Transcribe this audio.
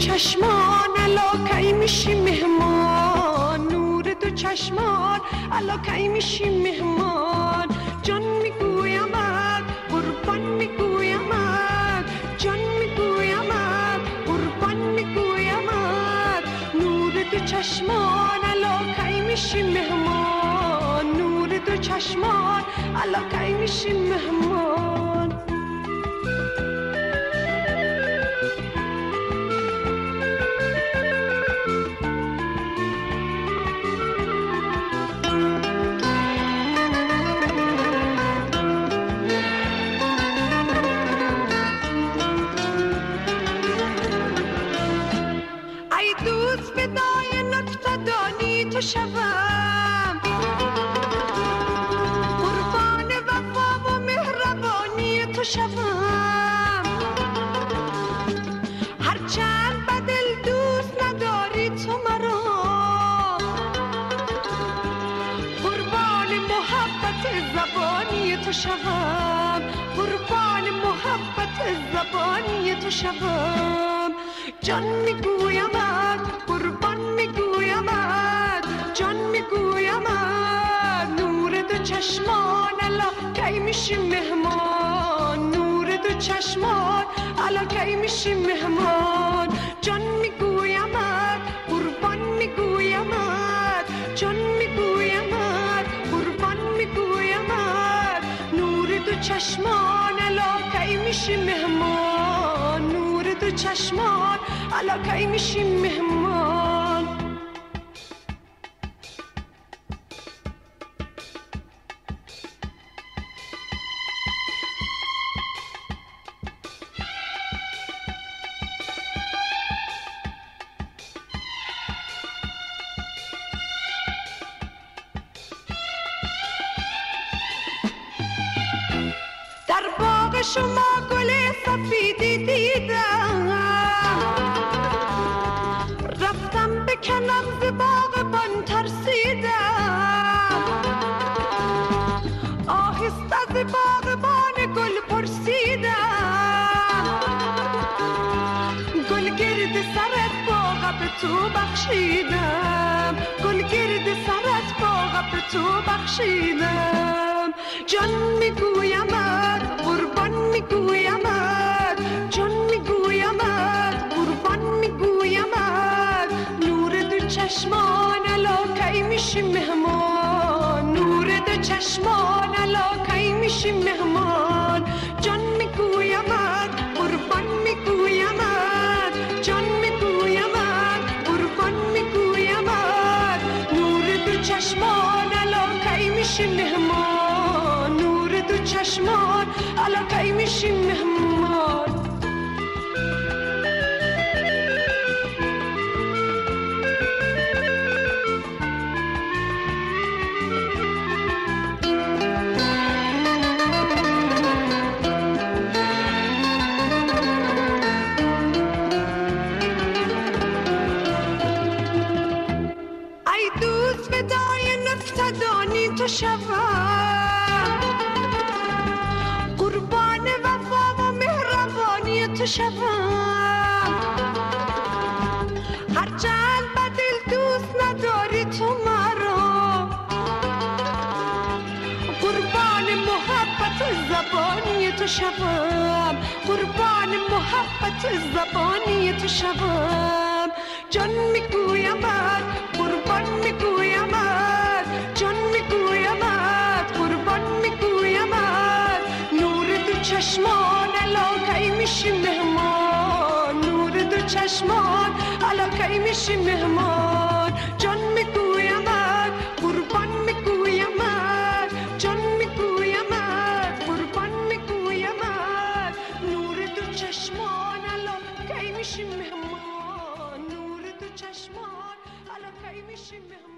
چشمان علاقه میشی مهمان، نور تو چشمان علاقه میشی مهمان. جان میگویمت قربان میگویمت، جان میگویمت قربان میگویمت. نور تو چشمان علاقه میشی مهمان، نور تو چشمان علاقه میشی مهمان. دوست فدای نکته دانی تو شوم، قربان وفا و مهربانی تو شوم. هرچند به دل دوست نداری تو مرا، قربان محبت زبانی تو شوم، قربان محبت زبانی تو شوم. جان میگویمت قربان میگویمت، جان میگویمت. نور دو چشمان علاقه میشی مهمان، نور دو چشمان علاقه میشی مهمان. جان میگویمت قربان میگویمت، جان میگویمت قربان میگویمت. نور دو چشمان علاقه میشی مهمان، نور دو چشمان علاقه میشی مهمان. در باغ شما گل سفیدی دیدم، رفتم بکنم ز باغبان ترسیدم. آهسته از باغبان گل پرسیدم، گل گرد سرت باغ به تو بخشیدم، گل گرد سرت باغ به تو بخشیدم. جان میگویمت قربان میگویمت، جان میگویمت قربان میگویمت. نور دو چشمان علاقه میشی مهمان، نور دو چشمان علاقه میشی مهمان. جان میگویمت قربان میگویمت، جان میگویمت قربان میگویمت. نور دو چشمان علاقه میشی مهمان، نور دو چشمان علاقه میشی مهمان. ای دوست فدای نکته دانی تو شوم، قربان وفا و مهربانی تو شوم. هرچند به دل دوست نداری تو مرا، قربان محبت زبانی تو شوم، قربان محبت زبانی تو شوم. جان میگویمت قربان میگویمت، جان میگویمت قربان میگویمت. نور دو چشمان علاقه میشی مهمان، نور دو چشمان علاقه میشی مهمان. جان میگویمت قربان میگویمت، جان میگویمت قربان میگویمت. نور دو چشمان علاقه میشی مهمان، نور دو چشمان علاقه میشی مهمان.